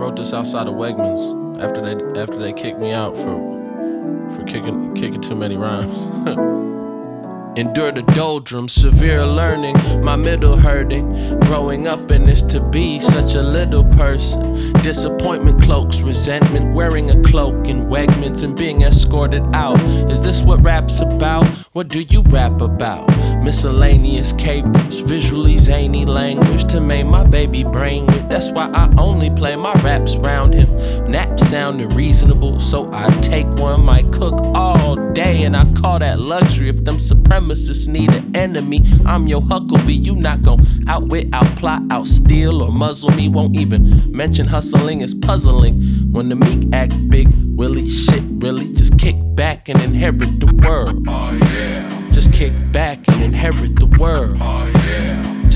wrote this outside of Wegmans after they kicked me out for kicking too many rhymes. Endure the doldrums, severe learning, my middle hurting. Growing up in this to be such a little person. Disappointment cloaks, resentment, wearing a cloak in Wegmans and being escorted out. Is this what rap's about? What do you rap about? Miscellaneous capers, visually zany language to make my baby brain with. That's why I only play my raps round him. Nap sounding reasonable, so I take one. Might cook all day and I call that luxury. If them supremacists need an enemy, I'm your Huckabee. You not gon' outwit, outplot, outsteal, or muzzle me. Won't even mention hustling is puzzling. When the meek act big, willy shit really. Just kick back and inherit the world. Oh yeah. Just kick back and inherit the world. Oh yeah.